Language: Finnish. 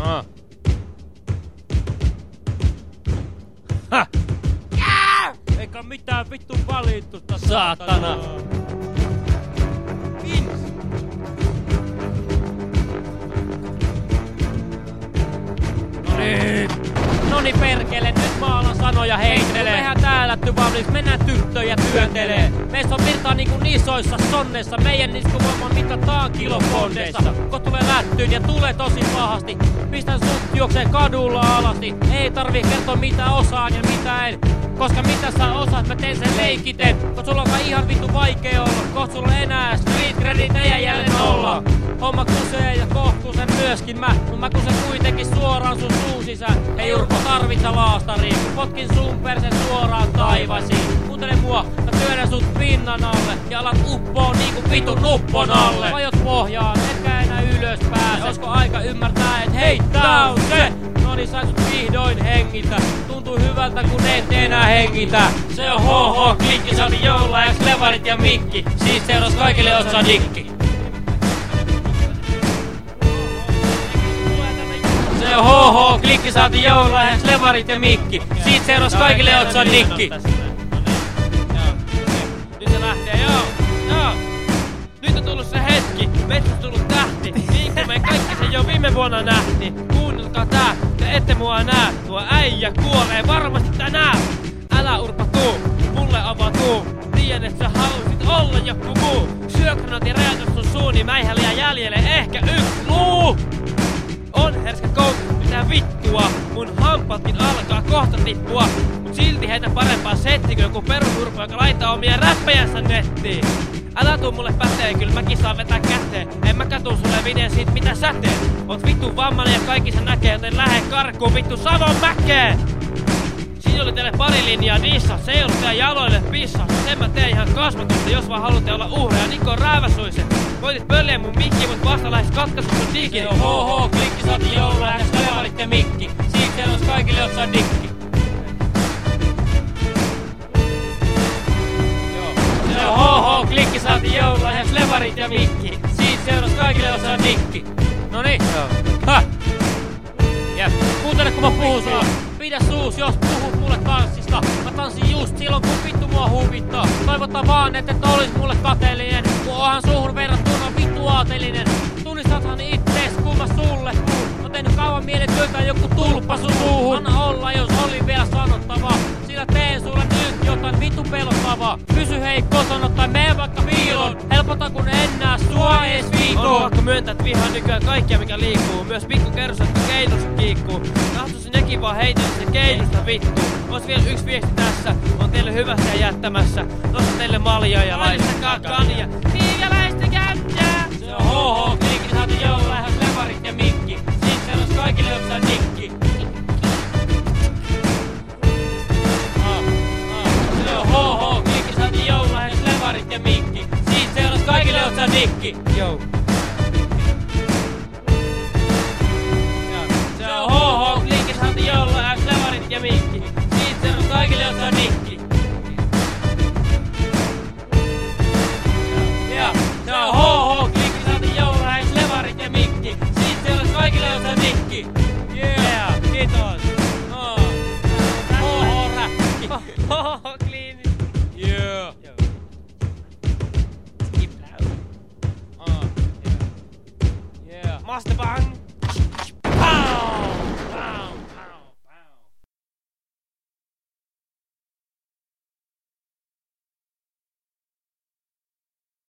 Ha! Eikä mitään vittu valitusta, saatana! Noni perkele, nyt mä alan sanoja heittelee. Mehän täällä tyvavliks, mennään tyttöjä työntelee. Meistä on virtaa niinku isoissa sonneissa. Meidän niskuvoima mitataan kilopondeissa. Kun tulee lättyyn ja tulee tosi pahasti. Pistän sut juokseen kadulla alasti. Ei tarvii kertoa mitä osaan ja mitä en. Koska mitä sä osaat, mä teen sen leikiten. Kun sulla onkaan ihan vittu vaikea olla. Koht sulla enää street credit ei jälleen olla. Homma kusee ja kohtuusen myöskin mut mä kusen kuitenkin suoraan sun suun sisään. Ei Urpo tarvitse laastariin, potkin sun persen suoraan taivaisiin. Kuuntele mua, mä työnnän sut pinnan alle ja alat uppoo niinku vitun nuppon alle. Vajot pohjaan, etkä enää ylös pääse. Oisko aika ymmärtää, et hei tää on se. Noni sai sut vihdoin hengitä. Tuntuu hyvältä kun et enää hengitä. Se on HH Klikki, sä oli joululahjaksi levarit ja mikki. Siis seuras kaikille otsa dikki. Se on HH Klikki, saatiin joululahjaksi levarit ja mikki. Siitä seuras kaikille otsa dikki. Nyt se lähtee, joo. Nyt on tullut se hetki, meistä on tullut tähti. Niin kuin me kaikki sen jo viime vuonna nähtiin. Kuunnelkaa tää, te ette mua näe. Tuo äijä kuolee varmasti tänään. Älä Urpo tuu, mulle avautuu. Tiedän et sä halusit olla joku muu. Syökranat ja räjätys sun suuni, mäihä liian jäljelle ehkä yks luu. On herska koukku, mitä vittua. Mun hampaatkin alkaa kohta tippua. Mut silti heitä parempaa settiä kuin joku perusurpo, joka laittaa omia räppäjänsä nettiin. Älä tuu mulle päteen, kyllä mäkin saan vetää käteen. En mä katu sulle videon siitä mitä sä teet. Oot vittu vammainen ja kaikki se näkee, joten lähde karkuun vittu Savon mäkeen. Siinä oli teille pari linjaa dissa, se ei ollut tää jaloille pissa. Sen mä teen ihan kasvatusta, jos vaan haluatte olla uhreja, Niko Rääväsuisen. Koitit pölliä mun mikki, mut vasta lähes katkaisussa digi. Se on HH Klikki, saatiin joululahjaksi levarit ja mikki. Siitä seuras kaikille otsa dikki. Se on HH Klikki, saatiin joululahjaksi levarit ja mikki. Siitä seuras kaikille otsa dikki. Noniin. Ha! Jep. Kuuntele kun mä puhun sulla. Pidä suus, jos puhut mulle tanssista. Mä tanssin just silloin kun vittu mua huvittaa. Toivotaan vaan et olis mulle kateellinen. Kun onhan suhun verrattuna vittu aatelinen. Tunnistathan ittees kun mä sulle puhun. Oon tehnyt kauan mielen työtä joku tulppa sun suuhun. Anna olla jos oli vielä sanottavaa. Sillä teen sulle nyt jotain vittu pelottavaa. Pysy hei kotona tai mene vaikka piiloon. Helpota kun en näe sua ees viikkoon. On pakko myöntää et vihaan nykyään kaikkia mikä liikkuu. Myös pikku kerrosat kun keinossa kiikkuu. Tahtoisin nekin vaan heitellä se keinosta vittu. Ois vielä yksi viesti tässä. On teille hyvässä ja jättämässä. Tossa teille maljaa ja laistakaa kanja. Niin ja läistäkää jää. Se on HH Klikki, saatiin joululahjaksi levarit ja mikki. Siitä seuras kaikille otsa dikki. Se on HH Klikki, saatiin joululahjaksi levarit ja mikki. Siitä seuras kaikille otsa dikki. Jou. Se on HH Klikki, saatiin joululahjaksi levarit ja mikki. Siitä seuras kaikille otsa dikki. Se on HH Klikki, saatiin joululahjaksi levarit ja mikki. Siitä seuras kaikille otsa dikki. Yeah, kiitos. HH-räppi. HH-kliini. Yeah. Yeah. Master Bang.